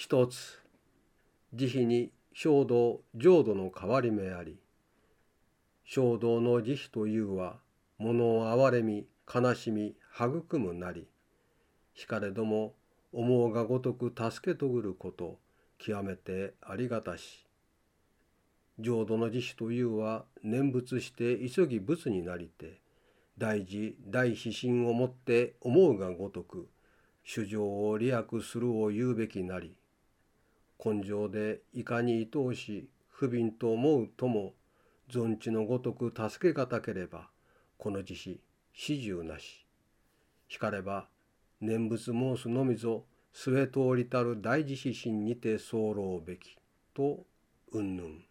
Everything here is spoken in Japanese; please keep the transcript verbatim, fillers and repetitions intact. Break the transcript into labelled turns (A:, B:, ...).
A: 一つ、慈悲に衝動浄土の変わり目あり。衝動の慈悲というは、物を憐れみ、悲しみ、育むなり。しかれども、思うがごとく助けとぐること、極めてありがたし。浄土の慈悲というは、念仏して急ぎ仏になりて、大事大悲心をもって思うがごとく、主情を利益するを言うべきなり。根性でいかに愛おし不憫と思うとも、存知のごとく助けがたければ、この慈悲始終なし。しかれば、念仏申すのみぞ、末通りたる大慈悲心にて候べき、と、うんぬん。